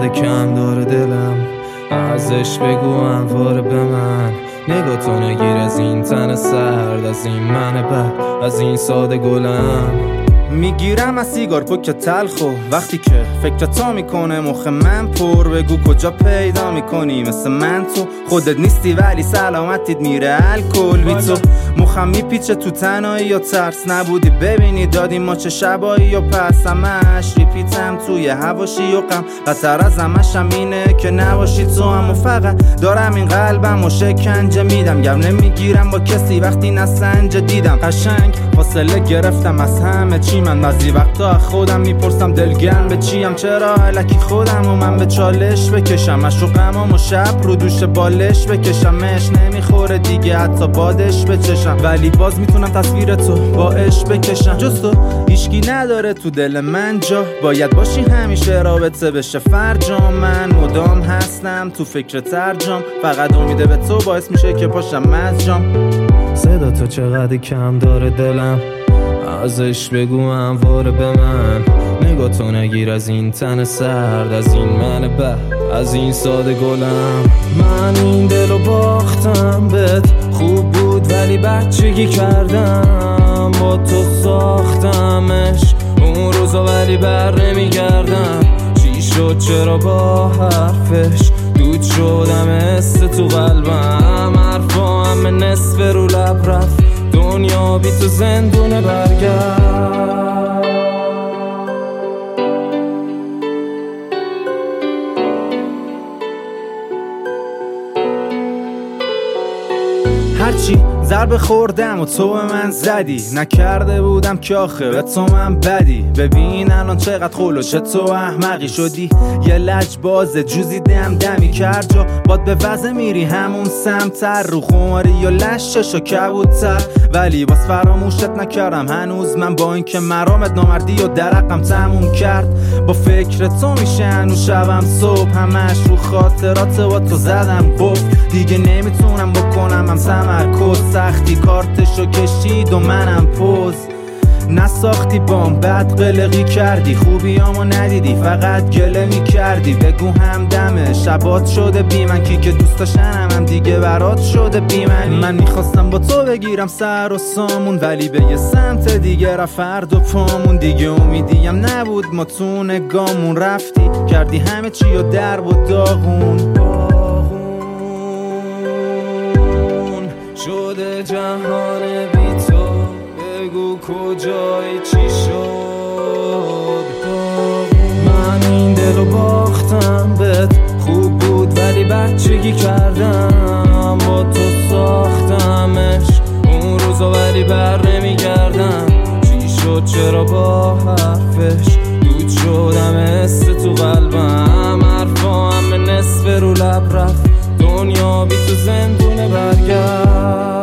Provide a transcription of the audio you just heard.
چقدر کم داره دلم، ازش بگو انوار به من. نگاه تو نگیر از این تن سرد، از این من بد، از این ساده گلم. میگیرم از سیگار پک تلخو وقتی که فکر تا میکنه مخ من پر. بگو کجا پیدا میکنی مثل من تو، خودت نیستی ولی سلامتید میره الکل بی تو. مخم میپیچه تو تنهایی یا ترس نبودی ببینی دادیم ما چه شبایی یا پس. همش ریپیتم توی هواشی و غم، بدتر از همشم اینه که نباشی تو هم. و فقط دارم این قلبم و شکنجه میدم، گم نمیگیرم با کسی وقتی نسنجه دیدم. قشنگ فاصله گرفتم از همه چی، من بعضی وقتا خودم میپرسم دلگرم به چیم. چرا الکی خودم و من به چالش بکشم، مشوقم و شب رو دوش بالش بکشمش. نمیخوره دیگه حتی بادش بچشم، ولی باز میتونم تصویر تو با عشق بکشم. جز تو هیچکی نداره تو دل من جا، باید باشی همیشه رابطه بشه فرجام. من مدام هستم تو فکر ترجام، فقط امیده به تو باعث میشه که پاشم از جام. صدا تو چقدر کم داره دلم، ازش بگو انوار به من. نگاه تو نگیر از این تن سرد، از این من بد، از این ساده گلم. من این دلو باختم بهت، خوب بود ولی بچگی کردم با تو ساختمش اون روزا، ولی بر نمیگردم. چی شد چرا با حرفش دود شدم است تو قلبم. حرفا همه نصف رو لب رفت، دنیا بی تو زندونه برگرد. هرچی ضربه خوردم و تو به من زدی، نکرده بودم که آخه به تو من بدی. ببین الان چقدر خلوش تو احمقی شدی، یه لجباز جوزی دمی کرد جا. باد به وزه میری همون سمتر، رو خماری و لشش و کبوتر. ولی باز فراموشت نکردم هنوز من، با این که مرامت نامردی و درقم تموم کرد. با فکر تو میشه هنوز شبم صبح، همش رو خاطرات با تو زدم گفت. دیگه نمیتونم بکنم هم تمرکز، سختی کارتشو کشید و منم پوز. نساختی بام بد قلقی کردی، خوبیامو ندیدی فقط گله میکردی. بگو همدمه شبات شده بی من، کی که دوست داشتنم هم دیگه برات شده بی من میخواستم با تو بگیرم سر و سامون، ولی به یه سمت دیگه رفت فرد و پامون. دیگه امیدیم نبود ما تو نگامون، رفتی کردی همه چی و درب و داغون شده جهان بی تو. بگو کجایی چی شد، من این دلو باختم بهت، خوب بود ولی بچگی کردم با تو ساختمش اون روزا، ولی بر نمیگردم. چی شد چرا با حرفش دود شدم است تو قلبم. حرفا همه نصف رو لب رفت، دنیا بی تو زندونه برگرد.